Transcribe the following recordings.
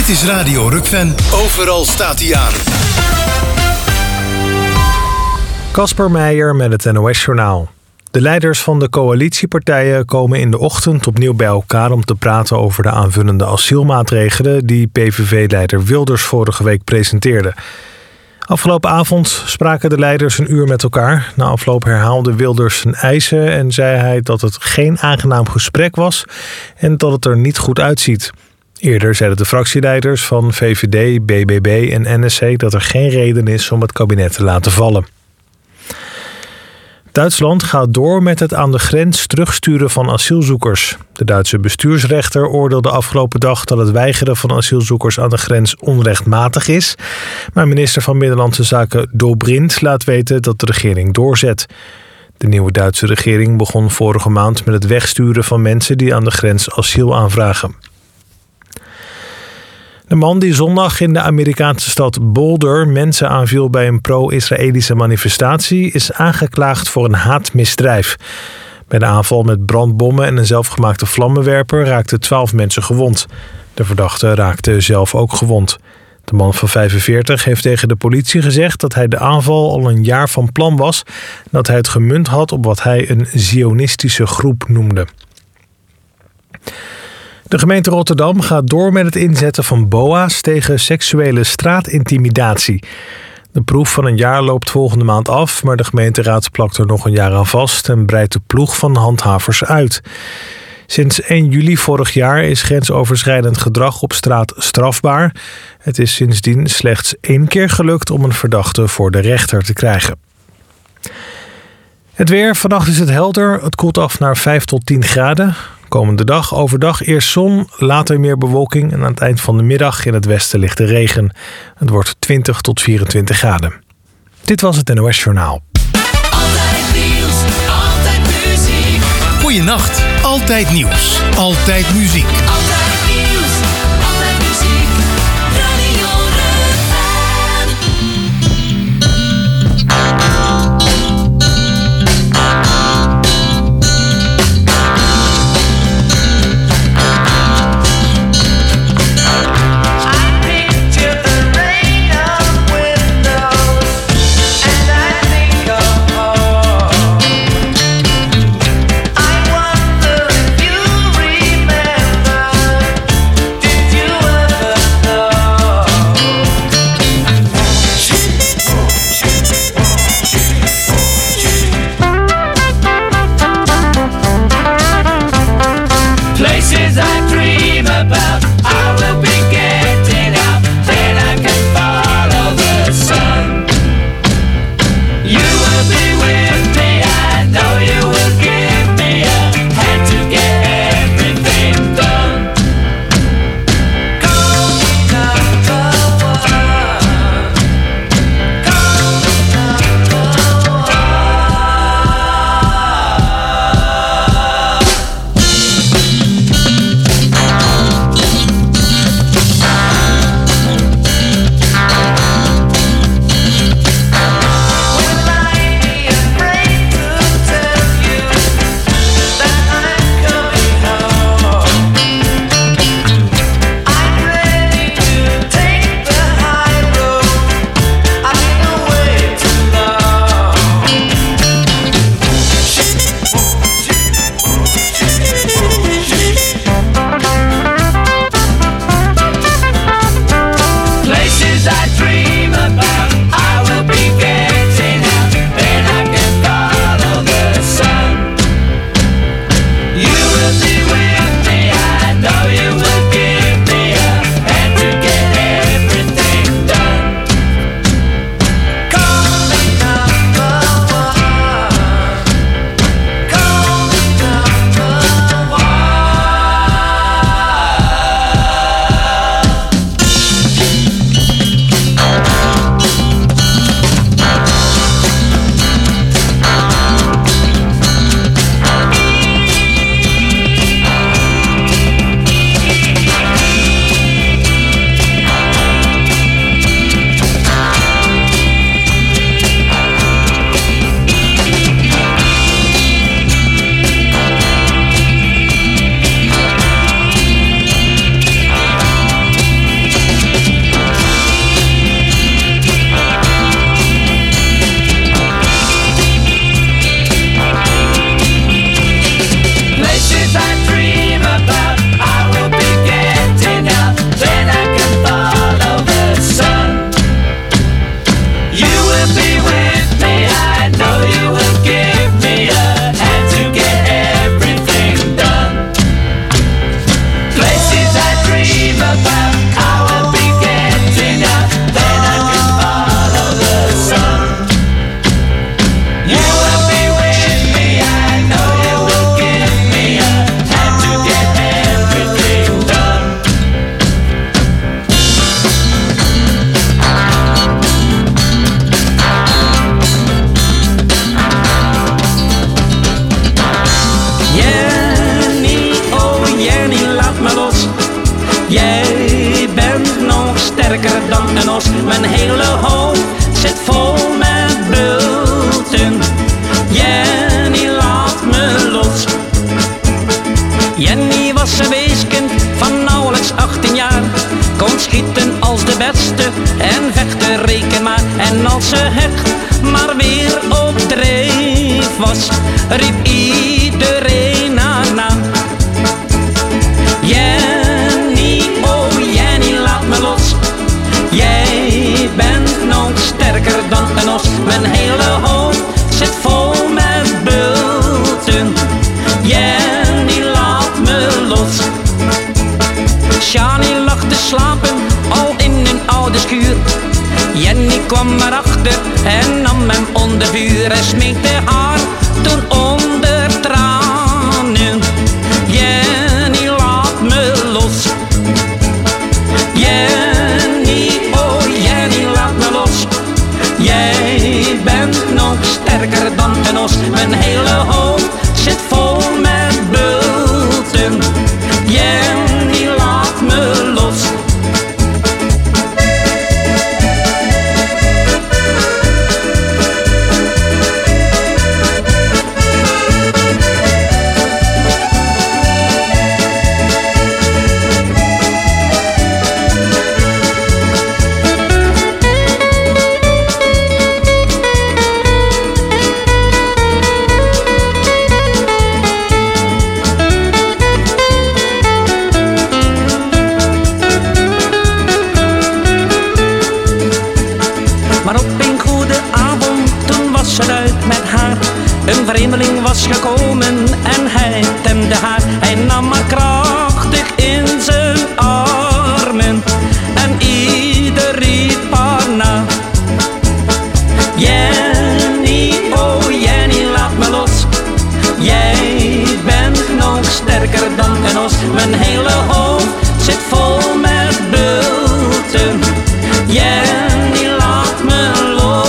Dit is Radio Rukven. Overal staat hij aan. Casper Meijer met het NOS-journaal. De leiders van de coalitiepartijen komen in de ochtend opnieuw bij elkaar om te praten over de aanvullende asielmaatregelen die PVV-leider Wilders vorige week presenteerde. Afgelopen avond spraken de leiders een uur met elkaar. Na afloop herhaalde Wilders zijn eisen en zei hij dat het geen aangenaam gesprek was en dat het er niet goed uitziet. Eerder zeiden de fractieleiders van VVD, BBB en NSC dat er geen reden is om het kabinet te laten vallen. Duitsland gaat door met het aan de grens terugsturen van asielzoekers. De Duitse bestuursrechter oordeelde afgelopen dag dat het weigeren van asielzoekers aan de grens onrechtmatig is. Maar minister van Binnenlandse Zaken Dobrindt laat weten dat de regering doorzet. De nieuwe Duitse regering begon vorige maand met het wegsturen van mensen die aan de grens asiel aanvragen. De man die zondag in de Amerikaanse stad Boulder mensen aanviel bij een pro-Israëlische manifestatie is aangeklaagd voor een haatmisdrijf. Bij de aanval met brandbommen en een zelfgemaakte vlammenwerper raakten 12 mensen gewond. De verdachte raakte zelf ook gewond. De man van 45 heeft tegen de politie gezegd dat hij de aanval al een jaar van plan was en dat hij het gemunt had op wat hij een zionistische groep noemde. De gemeente Rotterdam gaat door met het inzetten van BOA's tegen seksuele straatintimidatie. De proef van een jaar loopt volgende maand af, maar de gemeenteraad plakt er nog een jaar aan vast en breidt de ploeg van handhavers uit. Sinds 1 juli vorig jaar is grensoverschrijdend gedrag op straat strafbaar. Het is sindsdien slechts 1 keer gelukt om een verdachte voor de rechter te krijgen. Het weer, vannacht is het helder. Het koelt af naar 5 tot 10 graden. Komende dag overdag eerst zon, later meer bewolking en aan het eind van de middag in het westen ligt de regen. Het wordt 20 tot 24 graden. Dit was het NOS Journaal. Altijd nieuws, altijd muziek. Goeienacht, altijd nieuws, altijd muziek. Altijd nieuws, altijd muziek. Radio Jij bent nog sterker dan een os. Mijn hele hoofd zit vol met bulten. Jenny, laat me los. Jenny was een weeskind van nauwelijks 18 jaar. Kon schieten als de beste en vechten reken maar. En als ze hecht maar weer op dreef was, riep iedereen haar naam. Jenny, oh Jenny, laat me los. Jij bent nog sterker dan een os. Mijn hele hoofd zit vol met bulten. Jenny, laat me los. Shani lag te slapen, al in een oude schuur. Jenny kwam erachter en nam hem onder vuur. Hij smeekte haar toen onder tranen. Jenny, laat me los. Jenny, oh Jenny, laat me los. Jij bent nog sterker dan een os. Mijn hele hoofd zit vol met bulten. Jenny, laat me los. Een vreemdeling was gekomen en hij temde haar. Hij nam haar krachtig in zijn armen en ieder riep haar na. Jenny, oh Jenny, laat me los. Jij bent nog sterker dan een os. Mijn hele hoofd zit vol met bulten. Jenny, laat me los.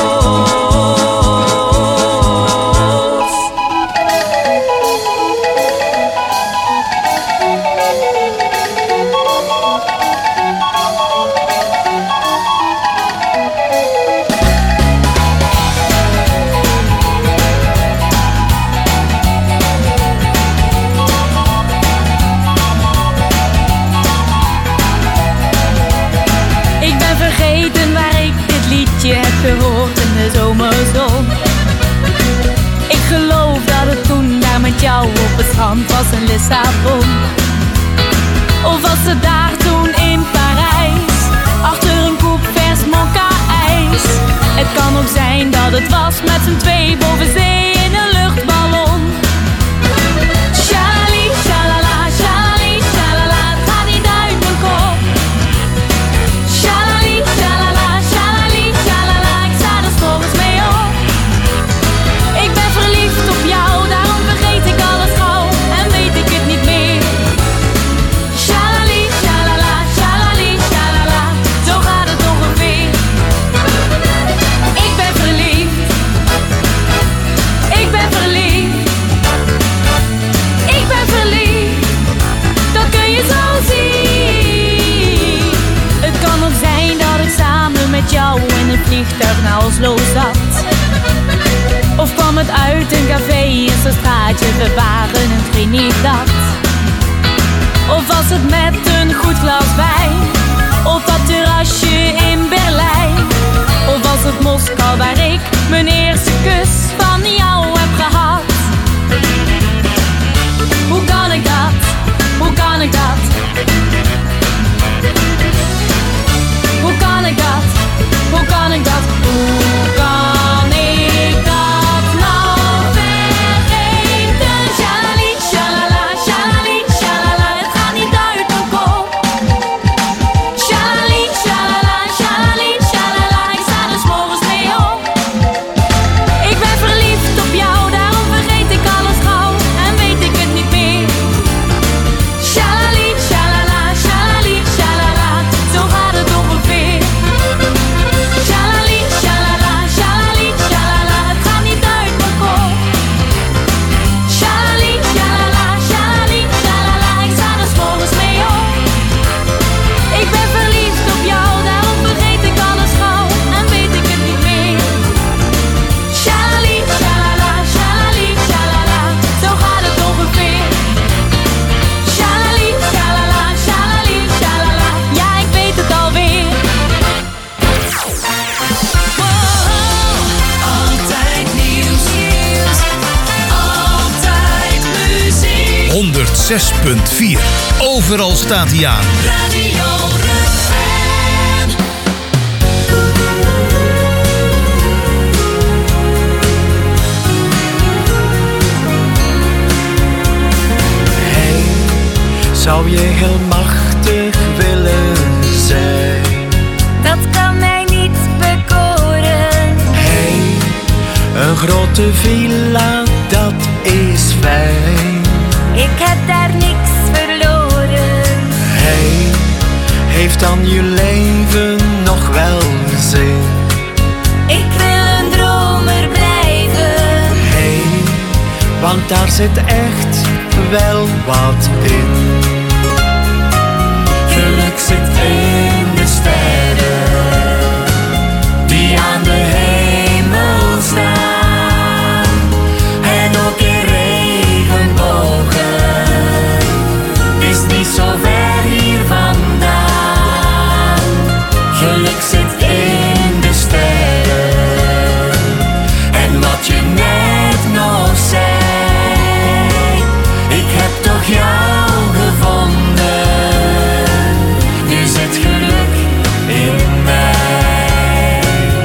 Je hebt gehoord in de zomerzon. Ik geloof dat het toen daar met jou op het strand was in Lissabon. Of was het daar toen in Parijs, achter een koep vers mokka-ijs. Het kan ook zijn dat het was met z'n twee boven zee in een luchtballon. Shalali, shalala, shalali, shalala, het gaat niet uit mijn kop. Shalali, shalala, shalali, shalala, ik sta er 's morgens mee op. Ik ben verliefd op jou, daarom vergeet ik alles gauw en weet ik het niet meer. Shalali, shalala, shalali, shalala, zo gaat het ongeveer. Ik ben verliefd. Ik ben verliefd. Ik ben verliefd. Dat kun je zo zien. Het kan ook zijn dat ik samen met jou in het vliegtuig naar Oslo zat. Of kwam het uit een café in zo'n straatje, we waren in Trinidad. Of was het met een goed glas wijn, op dat terrasje in Berlijn. Of was het Moskou waar ik mijn eerste kus van jou heb gehad. Hoe kan ik dat? Hoe kan ik dat? Hoe kan ik dat? Hoe kan ik dat? Hoe kan ik dat nou vergeten? Shalali, shalala, shalali, shalala, het gaat niet uit mijn kop. 106.4. Overal staat hij aan. Radio Run. Hey, zou je heel machtig willen zijn? Dat kan mij niet bekoren. Hey, een grote villa, dat is fijn. Ik heb daar niks verloren. Hey, heeft dan je leven nog wel zin? Ik wil een dromer blijven. Hey, want daar zit echt wel wat in. Geluk zit in de sterren die aan de hemel staan. En ook in regenbogen, is niet zo ver hier vandaan. Geluk zit in de sterren. En wat je net nog zei, ik heb toch jou gevonden. Nu zit geluk in mij.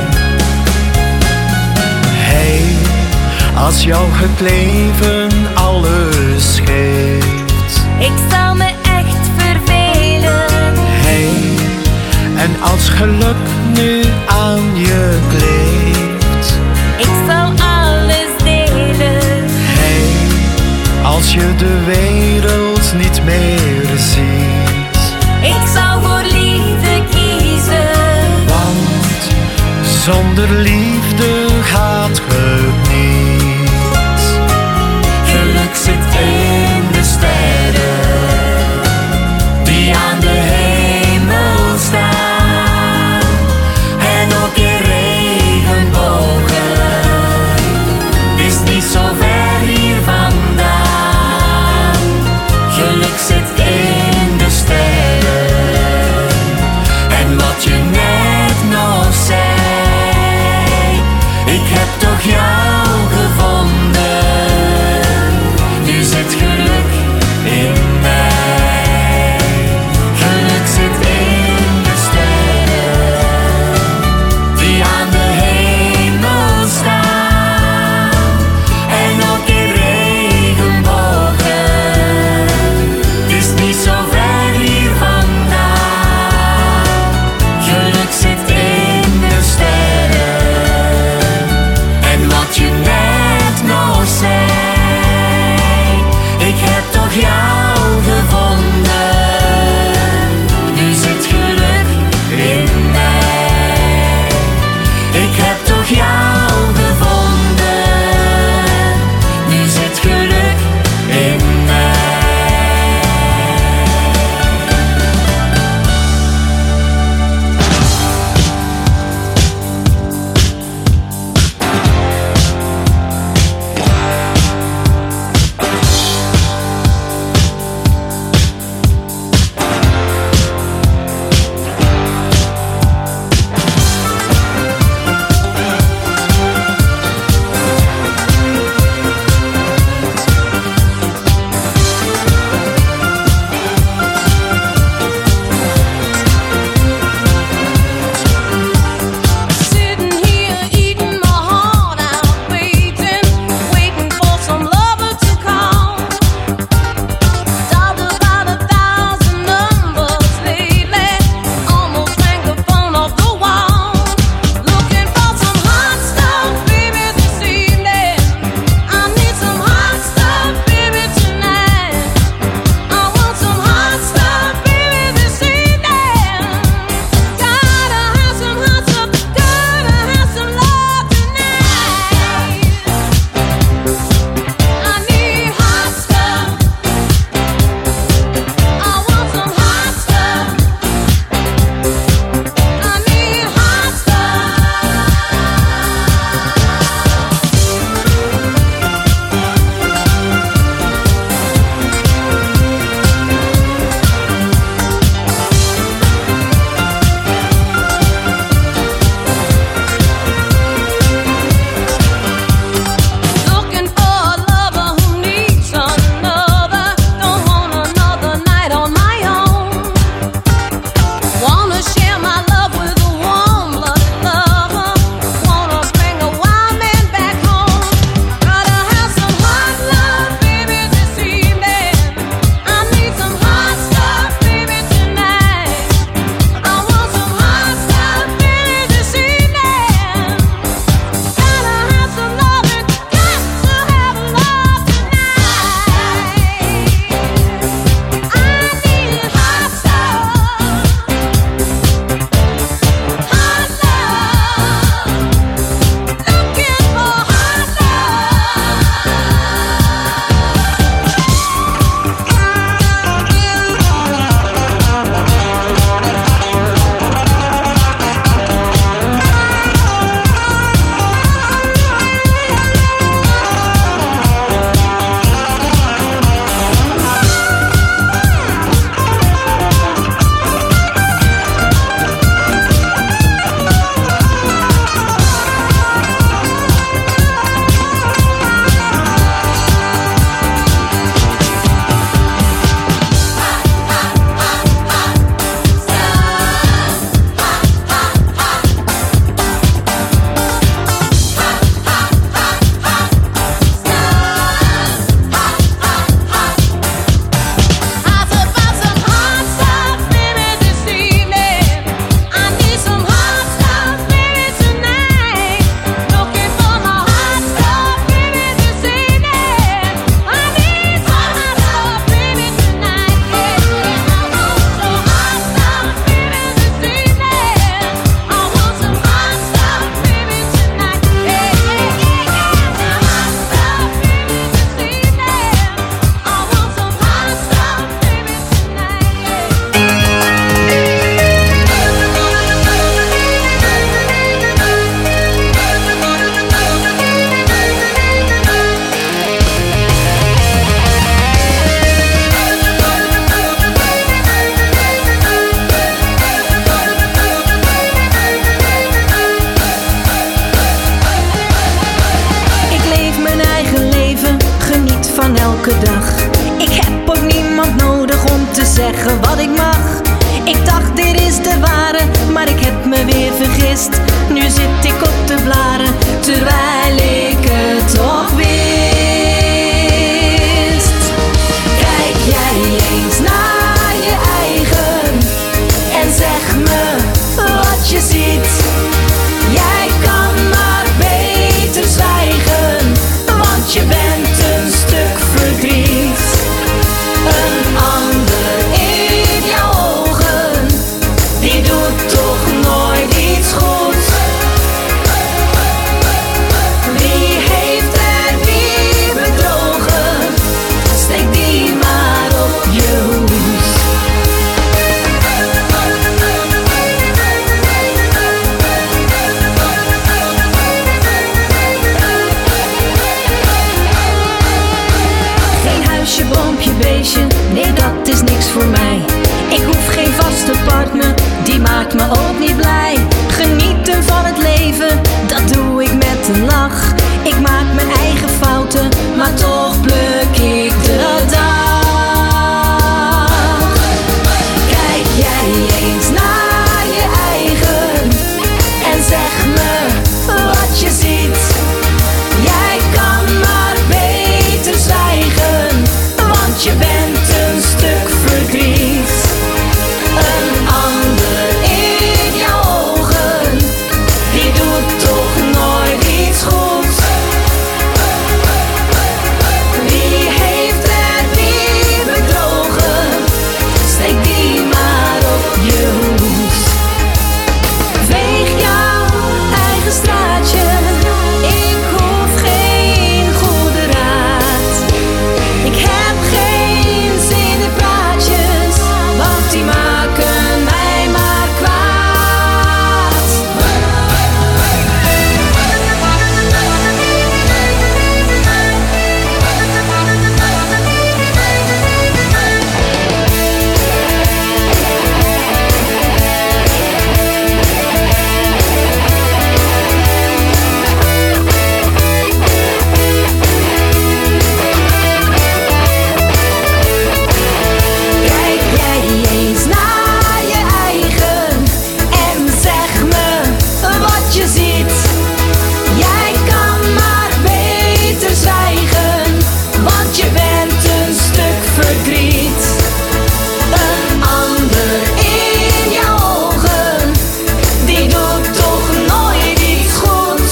Hey, als jou het leven alles geeft. Ik zal me echt vervelen. Hey, en als geluk nu aan je kleeft. Ik zal alles delen. Hey, als je de wereld niet meer ziet. Ik zal voor liefde kiezen. Want zonder liefde gaat het niet. Geluk zit in de sterren die aan de hemel staan. En ook in regenbogen, is niet zo ver hier vandaan. Geluk zit in de sterren. En wat je net nog zei, maar ik heb me weer vergist. Nu zit ik op de blaren, terwijl ik het toch wist. Kijk jij eens naar je eigen en zeg me wat je ziet. Jij kan maar beter zwijgen, want je bent een stuk verdriet. Een ander in jouw ogen, die doet toch nooit iets goeds. Wie heeft er wie bedrogen? Steek die maar op je hoes. Geen huisje, boompje, beestje, nee dat is niks voor mij. Ik hoef geen vaste partner, die maakt me ook niet blij. Genieten van het leven, dat doe ik met een lach. Ik maak mijn eigen fouten, maar toch pluk ik de dag. Kijk jij eens naar je eigen en zeg me wat je ziet. Jij kan maar beter zwijgen, want je bent een stuk verdriet. Een ander in jouw ogen, die doet toch nooit iets goeds. Wie heeft er wie bedrogen? Steek die maar op je hoes. Veeg jouw eigen straatje, ik hoef geen goede raad. Ik heb geen zin in praatjes, want die maken mij maar kwaad. Kijk jij eens naar je eigen en zeg me wat je ziet. Jij kan maar beter zwijgen, want je bent een stuk verdriet. Een ander in jouw ogen, die doet toch nooit iets goeds.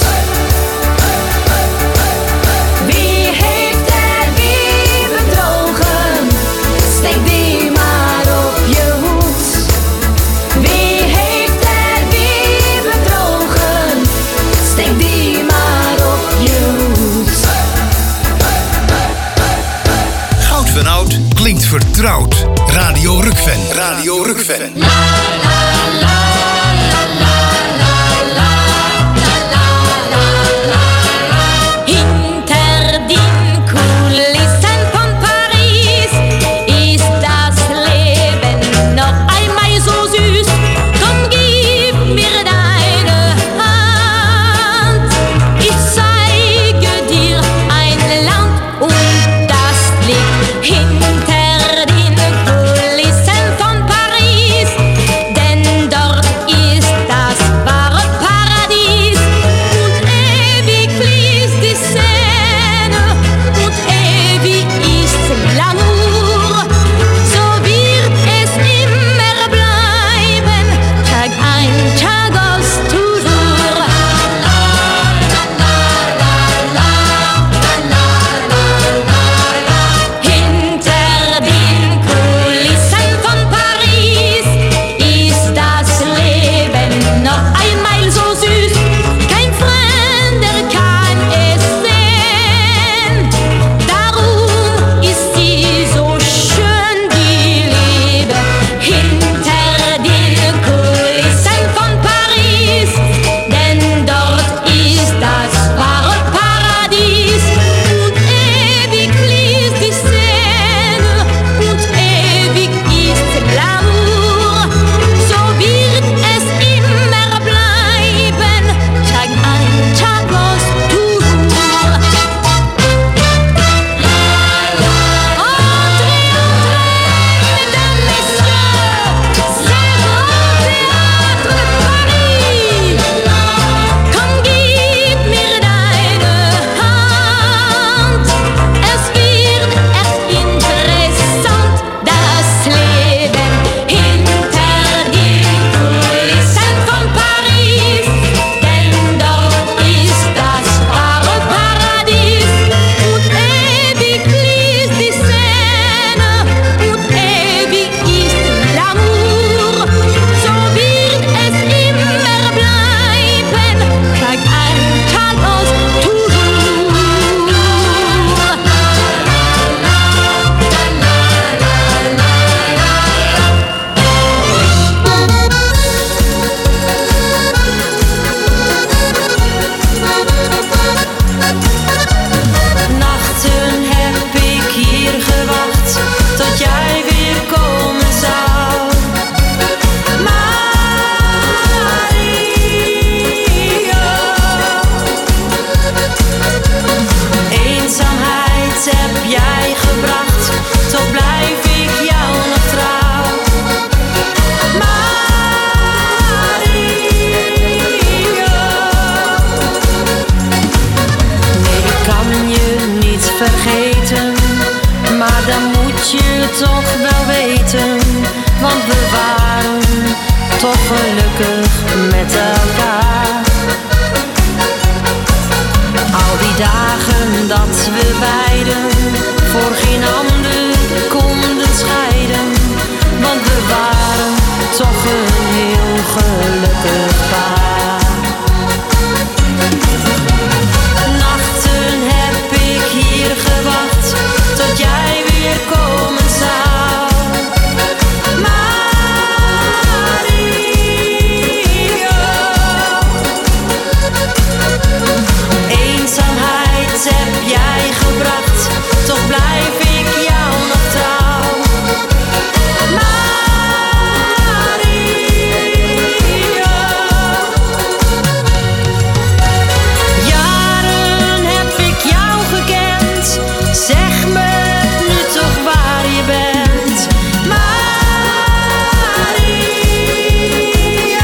Wie heeft er wie bedrogen? Steek die maar op je hoes. Wie heeft er wie bedrogen? Steek die maar op je hoes. Goud van oud klinkt vertrouwd. Radio Rukven. Radio Rukven. Hinter den Kulissen von Paris ist das Leben noch einmal so süß. Komm, gib mir deine Hand. Ich zeige dir ein Land und das liegt hinter den Kulissen von Paris. Denn dort een heel gelukkig paar. Nachten heb ik hier gewacht tot jij weer komen zou. Mario, eenzaamheid heb jij gebracht, toch blijf ik jou nog trouw. Mario, jaren heb ik jou gekend, zeg me nu toch waar je bent. Mario,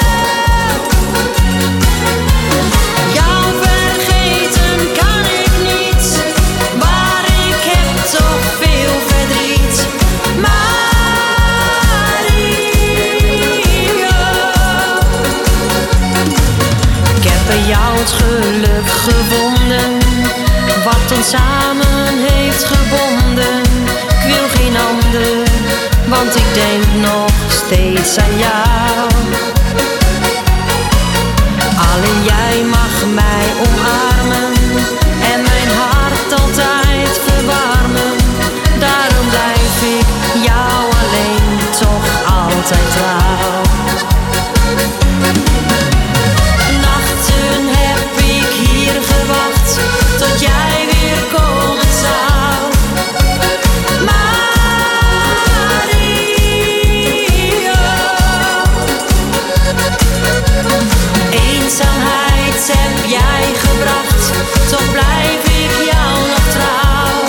jou vergeten kan ik niet, maar ik heb toch veel verdriet. Mario, ik heb bij jou het geluk gevonden, wat ons samen heeft gebonden. Ik wil geen ander, want ik denk nog steeds aan jou. Alleen jij mag mij omarmen en mijn hart altijd verwarmen. Daarom blijf ik jou alleen toch altijd trouw. Nachten heb ik hier gewacht tot jij weer komen zou. Mario, eenzaamheid heb jij gebracht, toch blijf ik jou nog trouw.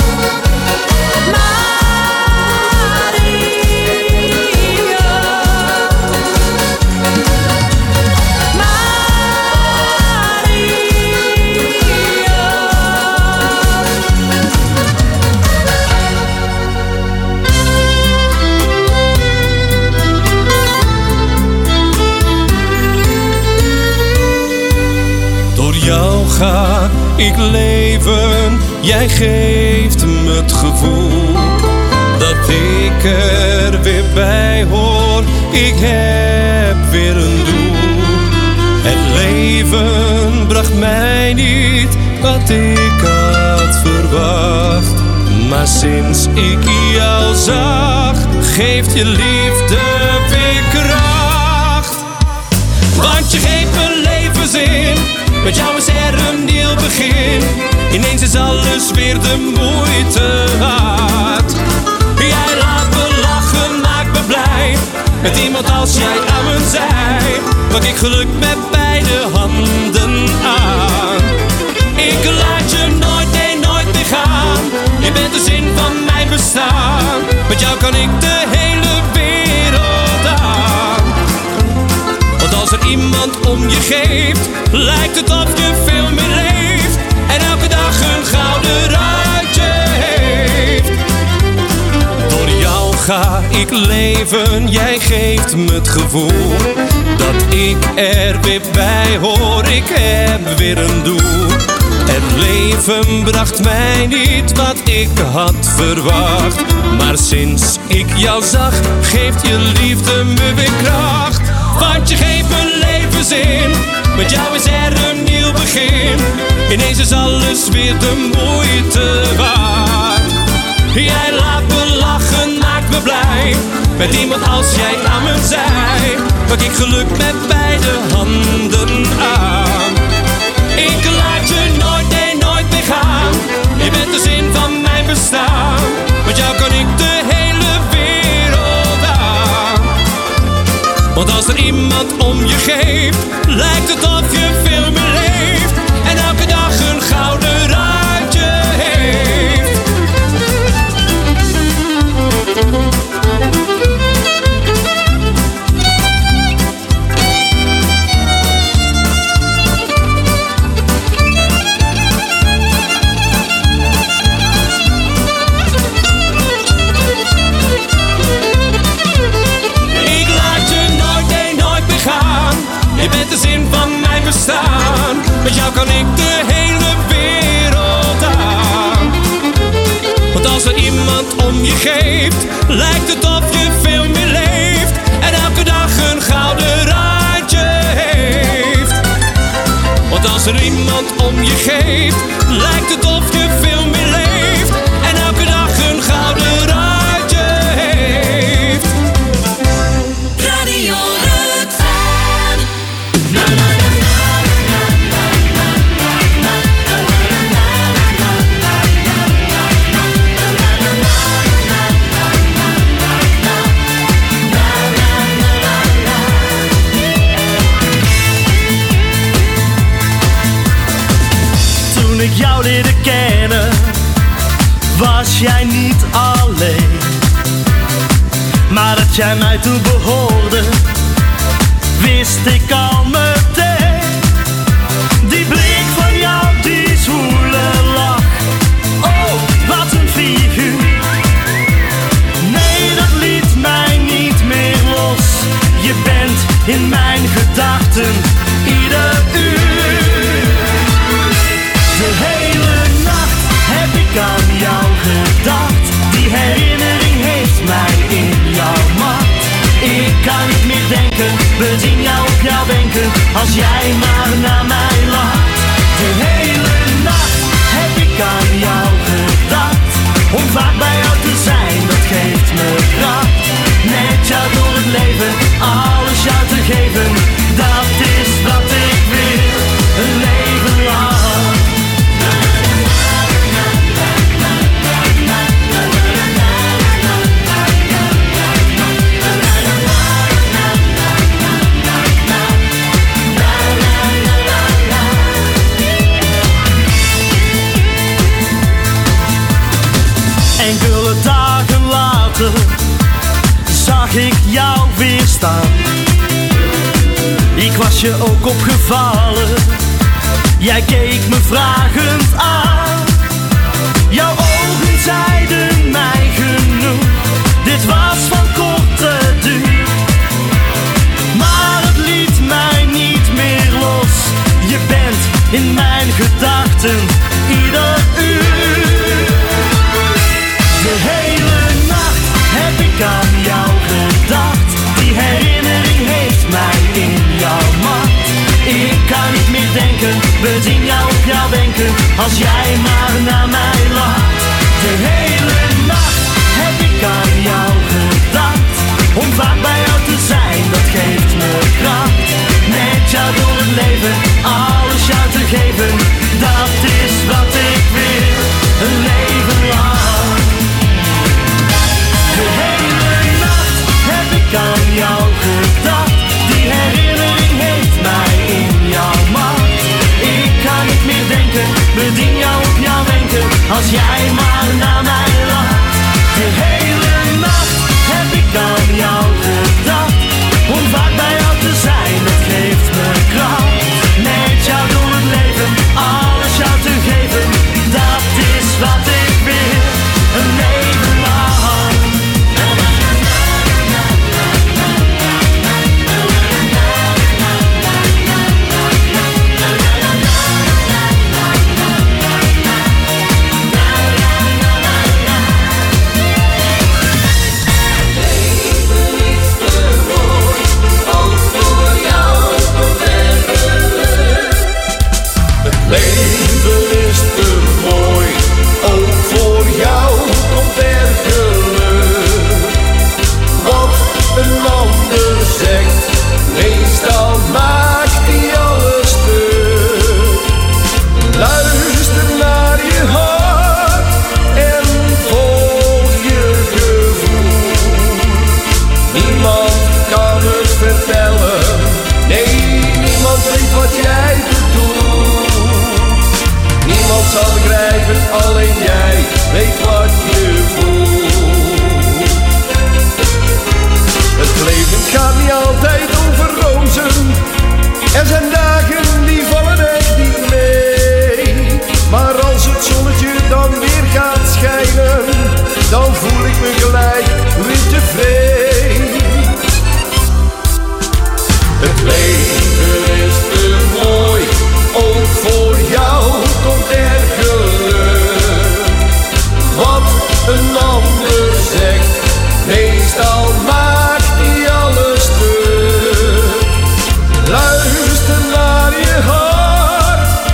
Door jou ga ik leven, jij geeft me het gevoel dat ik er weer bij hoor. Ik heb weer een doel. Het leven bracht mij niet wat ik had verwacht, maar sinds ik jou zag, geeft je liefde weer kracht. Want je geeft mijn leven zin, met jou is er een nieuw begin. Ineens is alles weer de moeite waard. Jij laat me lachen, maakt me blij, met iemand als jij aan mijn zij. Pak ik geluk met beide handen aan. Ik laat je nooit, nee nooit meer gaan. Je bent de zin van mijn bestaan. Met jou kan ik de hele wereld aan. Want als er iemand om je geeft, lijkt het of je veel meer leeft en elke dag een gouden randje heeft. Door jou ga ik leven, jij geeft me het gevoel dat ik er weer bij hoor. Ik heb weer een doel. Het leven bracht mij niet wat ik had verwacht, maar sinds ik jou zag, geeft je liefde me weer kracht. Want je geeft mijn leven zin, met jou is er een nieuw begin. Ineens is alles weer de moeite waard. Jij laat me lachen, maakt me blij, met iemand als jij aan mijn zij. Pak ik geluk met beide handen aan. Ik laat je nooit, nee nooit meer gaan. Je bent de zin van mijn bestaan. Met jou kan ik de hele wereld aan. Want als er iemand om je geeft, lijkt het of je veel meer leeft en elke dag een gouden randje heeft. Met jou kan ik de hele wereld aan. Want als er iemand om je geeft, lijkt het of je veel meer leeft en elke dag een gouden er iemand om je geeft, lijkt het of je veel meer leeft en elke dag een gouden ruitje heeft. Radio Rukven. Toen ik jou leerde kennen, was jij niet alleen. Maar dat jij mij toen behoorde, wist ik al meteen. Die blik van jou, die zwoele lach, oh, wat een figuur. Nee, dat liet mij niet meer los. Je bent in mijn gedachten ieder uur. De hele nacht heb ik aan jou gedacht. Die herinnering heeft mij in jouw macht. Ik kan niet meer denken, bezien jou op jouw wenken, als jij maar naar mij lacht. De hele nacht heb ik aan jou gedacht. Om vaak bij jou te zijn, dat geeft me kracht. Met jou door het leven, alles jou te geven. Dat is wat ik wil, een leven lang. Enkele dagen later zag ik jou weer staan. Ik was je ook opgevallen. Jij keek me vragend aan. Jouw ogen zeiden mij genoeg. Dit was van korte duur. Maar het liet mij niet meer los. Je bent in mijn gedachten ieder uur. De hele nacht heb ik aan jou gedacht. Die herinnering heeft mij in jouw macht. Ik kan niet meer denken, bezien jou op jouw wenken, als jij maar naar mij lacht. De hele nacht heb ik aan jou gedacht. Om vaak bij jou te zijn, dat geeft me kracht. Met jou door het leven, alles jou te geven. Dat is wat ik wil, een leven lang. De hele nacht heb ik aan jou gedacht. Die herinnering heeft mij in jouw macht. Ik kan niet meer denken, bedien jou op jouw wenken, als jij maar naar mij lacht. De hele nacht heb ik aan jou gedacht. Om vaak bij jou te zijn, dat geeft me kracht. Met jou door het leven, alles jou te geven. Dat is wat ik wil, een leven lang. Alleen jij weet wat je voelt. Het leven gaat niet altijd over rozen. Er zijn dagen die vallen echt niet mee. Maar als het zonnetje dan weer gaat schijnen, dan voel ik me gelijk weer tevreden. Het leven is te mooi, ook voor jou komt er geluk. Wat een ander zegt, meestal maakt hij alles stuk. Luister naar je hart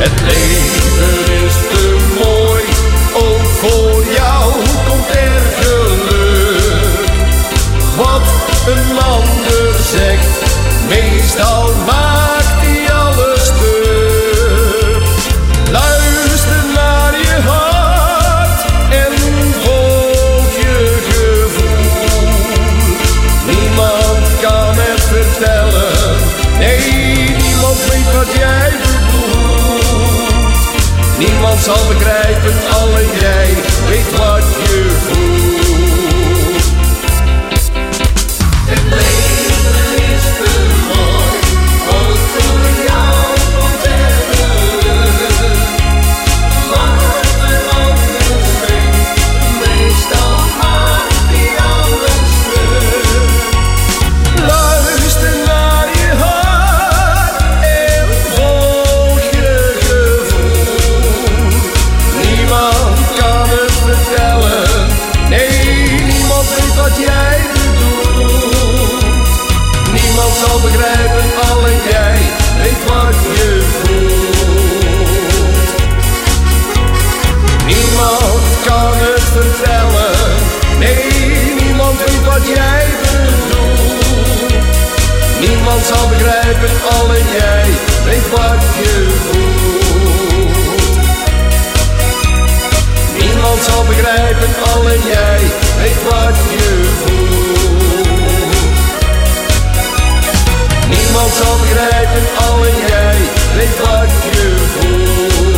Het leven is te mooi, ook voor jou komt er geluk. Wat een ander zegt, meestal maakt hij alles stuk. Luister naar je hart en volg je gevoel. Niemand kan het vertellen, nee, niemand weet wat jij bedoelt. Niemand zal begrijpen, alleen jij weet wat je voelt. Het leven is te mooi, ook voor jou komt er geluk. Wat een ander zegt, meestal maakt hij alles stuk. Luister naar je hart en volg je gevoel. Niemand kan het vertellen, nee, niemand weet wat jij bedoelt. Niemand zal begrijpen, alleen jij weet wat je voelt. Niemand kan het vertellen, nee, niemand weet wat jij bedoelt. Niemand zal begrijpen, alleen jij weet wat je voelt. Niemand zal begrijpen, alleen jij weet wat je voelt. Niemand zal begrijpen, alleen jij weet wat je voelt.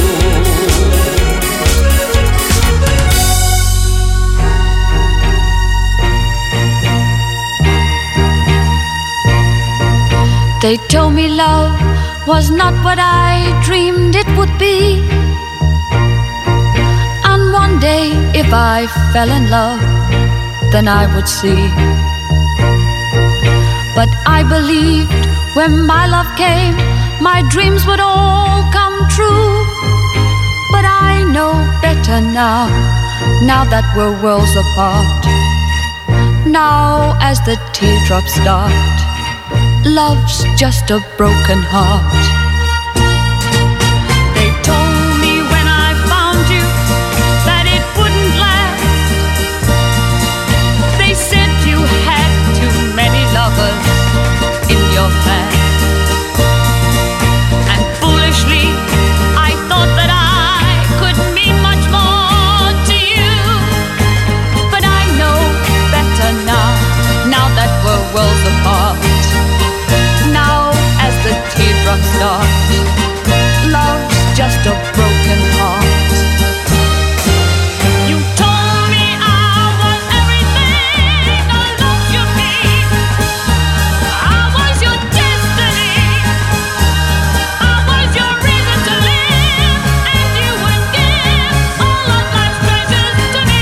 They told me love was not what I dreamed it would be. And one day, if I fell in love, then I would see. But I believed when my love came, my dreams would all come true. But I know better now, now that we're worlds apart. Now as the teardrops start, love's just a broken heart. They told me when I found you that it wouldn't last. They said you had too many lovers in your past. And foolishly I thought that I could mean much more to you. But I know better now, now that we're worlds apart. Now as the teardrops start, love's just a broken heart. You told me I was everything a love should be. I was your destiny, I was your reason to live, and you would give all of life's treasures to me.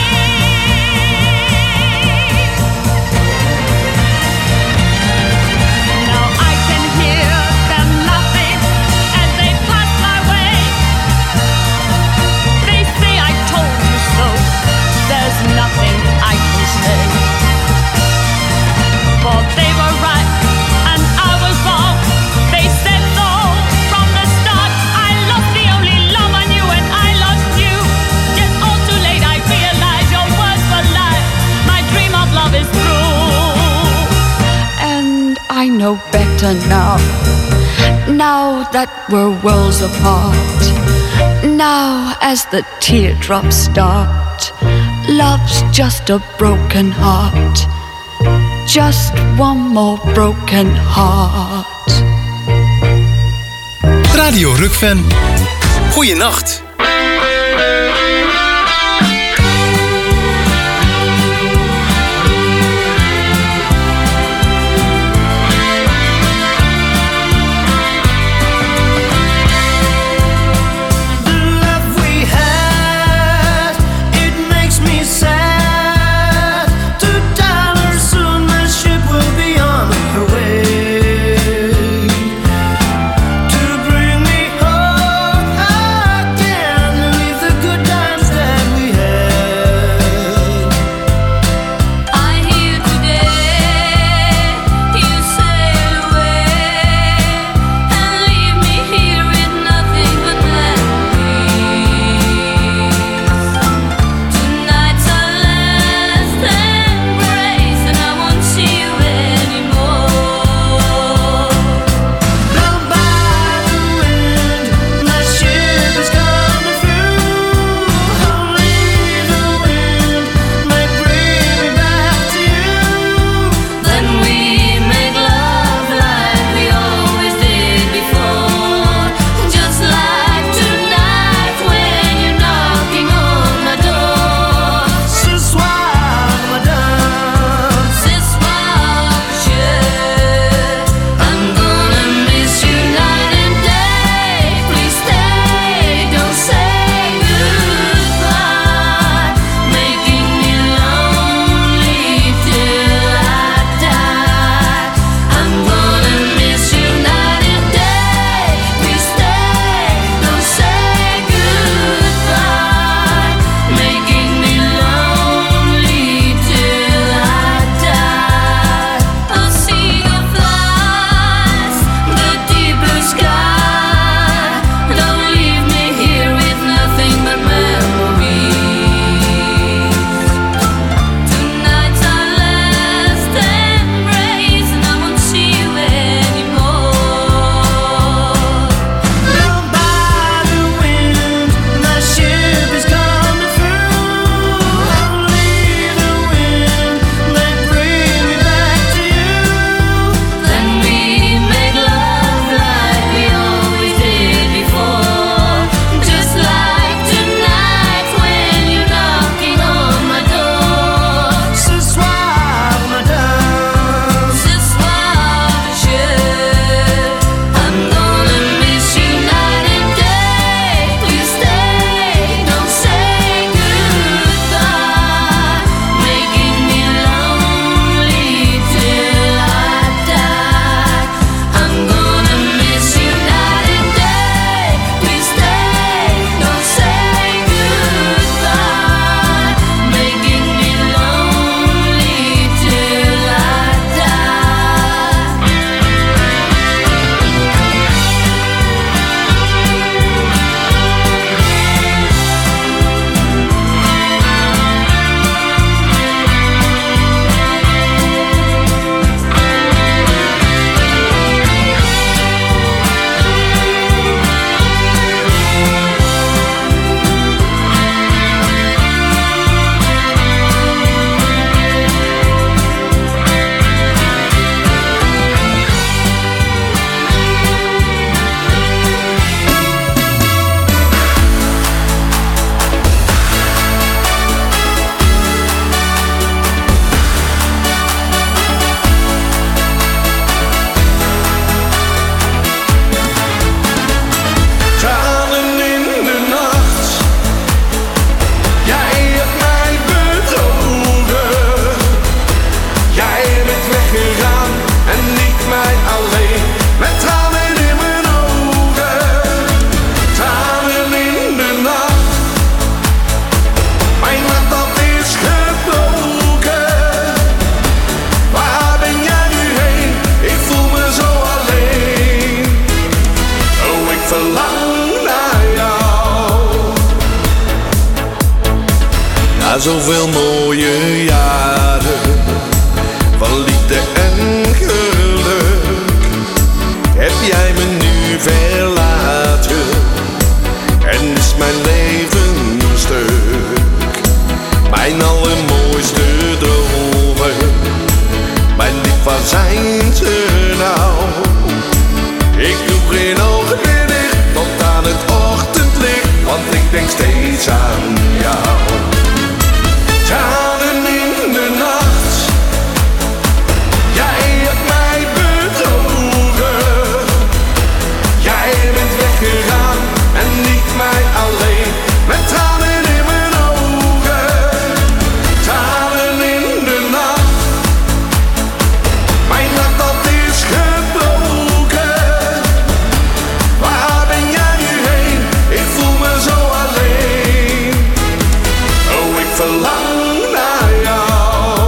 Now I can hear them laughing as they pass my way. They say I told you so, there's nothing I can say. For they were right and I was wrong. They said so from the start. I lost the only love I knew and I lost you. Yet all too late I realized your words were lies. My dream of love is through. And I know better now, now that we're worlds apart. Now as the teardrops start, love's just a broken heart. Just one more broken heart. Radio Rukven. Goeienacht. To bring me home again. Na zoveel mooie jaren van liefde en geluk heb jij me nu verlaten en is mijn leven stuk. Mijn allermooiste dromen, mijn lief, waar zijn ze nou? Ik doe geen ogen meer dicht tot aan het ochtendlicht, want ik denk steeds aan jou. Tranen in de nacht, jij hebt mij bedrogen. Jij bent weggegaan en niet mij alleen, met tranen in mijn ogen. Tranen in de nacht, mijn nacht dat is gebroken. Waar ben jij nu heen? Ik voel me zo alleen. Oh, ik verlang naar jou.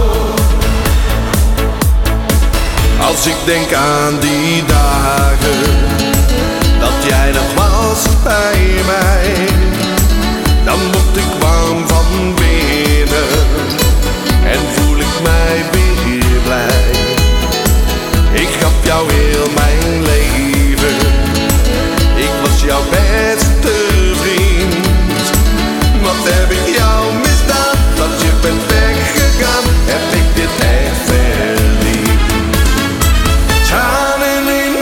Als ik denk aan die dagen dat jij nog was bij mij, dan word ik warm van binnen en voel ik mij weer blij. Ik gaf jou heel mijn leven, ik was jouw beste vriend. Wat heb ik jou misdaan, dat je bent weggegaan? Heb ik dit echt verdiend? Tranen in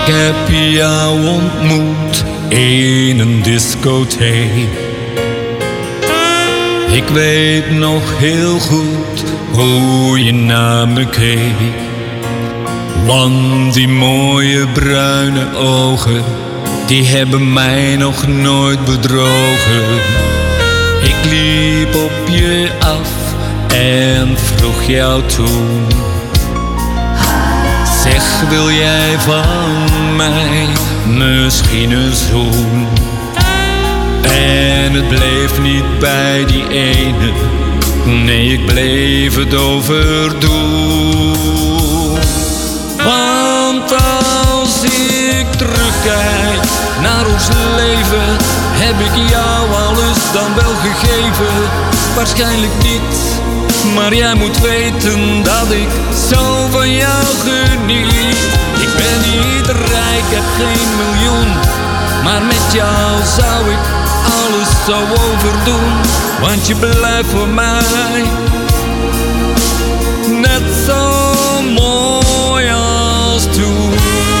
heb jou ontmoet in een discotheek. Ik weet nog heel goed hoe je naar me keek. Want die mooie bruine ogen, die hebben mij nog nooit bedrogen. Ik liep op je af en vroeg jou toen: zeg, wil jij van mij misschien een zoen? En het bleef niet bij die ene, nee, ik bleef het overdoen. Want als ik terugkijk naar ons leven, heb ik jou alles dan wel gegeven? Waarschijnlijk niet, maar jij moet weten dat ik zo van jou geniet. Ik ben niet rijk, heb geen miljoen, maar met jou zou ik alles zo overdoen. Want je blijft voor mij net zo mooi als toen.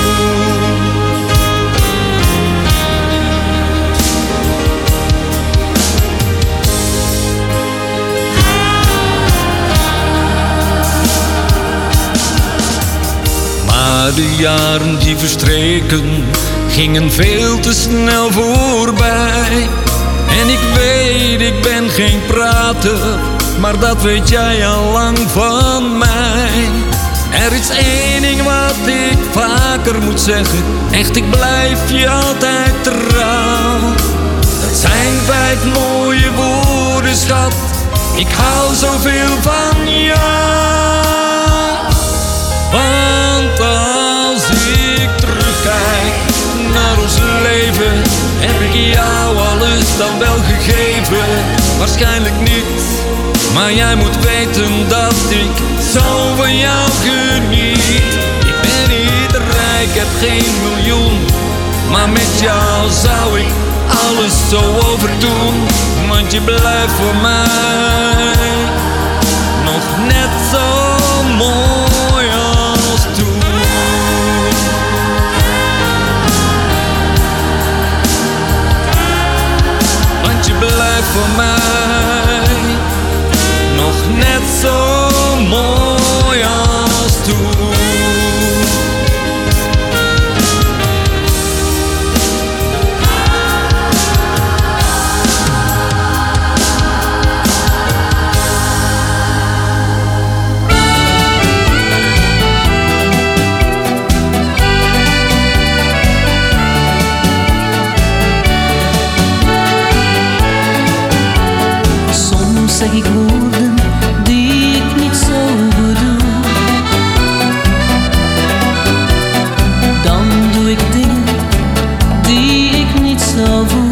Maar de jaren die verstreken gingen veel te snel voorbij. En ik weet, ik ben geen prater, maar dat weet jij al lang van mij. Er is één ding wat ik vaker moet zeggen, echt, ik blijf je altijd trouw. Dat zijn 5 mooie woorden, schat, ik hou zoveel van jou. Want als ik terugkijk naar ons leven, heb ik jou alles dan wel gegeven? Waarschijnlijk niet, maar jij moet weten dat ik zo van jou geniet. Ik ben niet rijk, heb geen miljoen, maar met jou zou ik alles zo overdoen. Want je blijft voor mij nog net zo mooi als toen. Blijf voor mij nog net zo mooi als toen. Zeg ik woorden die ik niet zo bedoel, dan doe ik dingen die ik niet zou voelen.